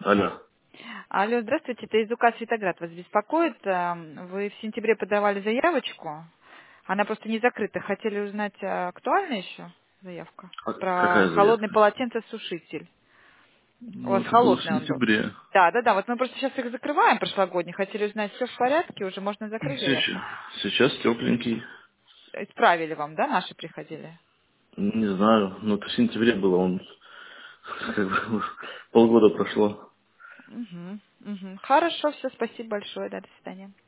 Алло. Алло, здравствуйте, это из УК «Светоград» вас беспокоит. Вы в сентябре подавали заявочку, она просто не закрыта. Хотели узнать, актуальна еще заявка? А Про какая холодный заявка? полотенцесушитель. У Ну, вас это было в холодный он был. сентябре. Да. Вот мы просто сейчас их закрываем прошлогодний. Хотели узнать, все в порядке, уже можно закрыть заявку. Сейчас тепленький. Исправили вам, да, наши приходили? Не знаю, но это в сентябре было, он как бы полгода прошло. Угу. Хорошо, все, спасибо большое, да, до свидания.